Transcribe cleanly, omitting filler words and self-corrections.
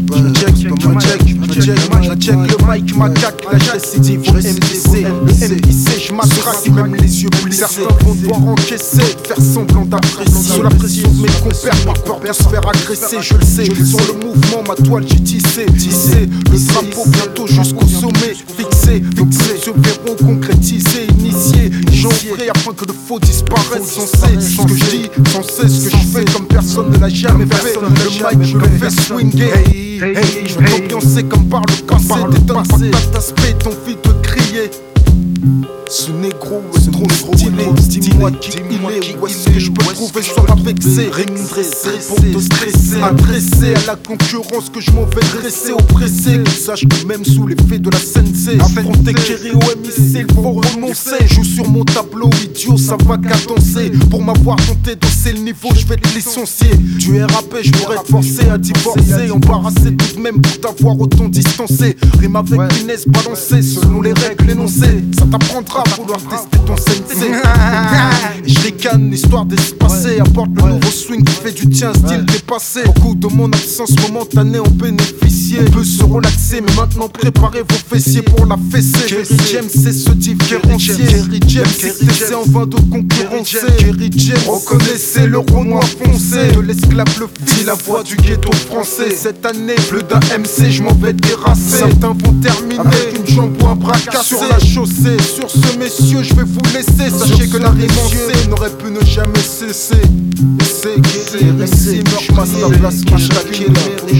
check le mic, macaque, la récidive au MDC. Le MDC, je m'attraque, même les yeux plissés. Certains vont devoir encaisser, faire semblant d'apprécier. Sous la pression de mes compères, par peur de se faire agresser, je le sais. Sur le mouvement, ma toile, j'ai tissé le drapeau bientôt jusqu'au sommet. Fixé, se verront concrétisé, initié. J'enfrais afin que le faux disparaisse. Censé, ce que je dis, censé, ce que je fais comme personne ne l'a jamais fait. Le mic, je le fais swinguer. Je veux t'ambiancer comme par le cassé. T'étonnes pas de t'aspect, ton envie de crier. Ce négro est trop stylé. Dis-moi qui il est, où est-ce que je peux trouver sans la vexer. Dressé pour te stresser, adressé à la concurrence que je m'en vais dresser, oppressé. Qu'ils sachent que même sous l'effet de la sensei, affronter Kerry au MIC, il faut renoncer. Joue sur mon tableau idiot, ça va cadencer. Pour m'avoir tenté d'osser le niveau, je vais te licencier. Tu es rappé, je pourrais te forcer à divorcer. Embarrassé tout de même pour t'avoir autant distancé. Rime avec finesse balancée selon les règles énoncées. Ça t'apprendra à vouloir tester ton sensei. Je ricane, histoire d'espacer. Apporte le nouveau swing qui fait du tien, style dépassé. Beaucoup de mon absence momentanée ont bénéficié. On peut se relaxer, mais maintenant préparez vos fessiers pour la fessée. Kerry James c'est se différencier. Kerry James c'est en vain de concurrencer. Kerry James, reconnaissez le Renoir foncé. De l'esclave le fils, la voix du ghetto français. Cette année, plus d'un MC, je m'en vais terrasser. Certains vont terminer avec une jambe ou un bras cassé. Sur la chaussée, sur ce messieurs, je vais vous laisser. Sachez que la rimancée n'aurait pu ne jamais cesser. Et c'est Kerry, meurt, passe ta place, cache la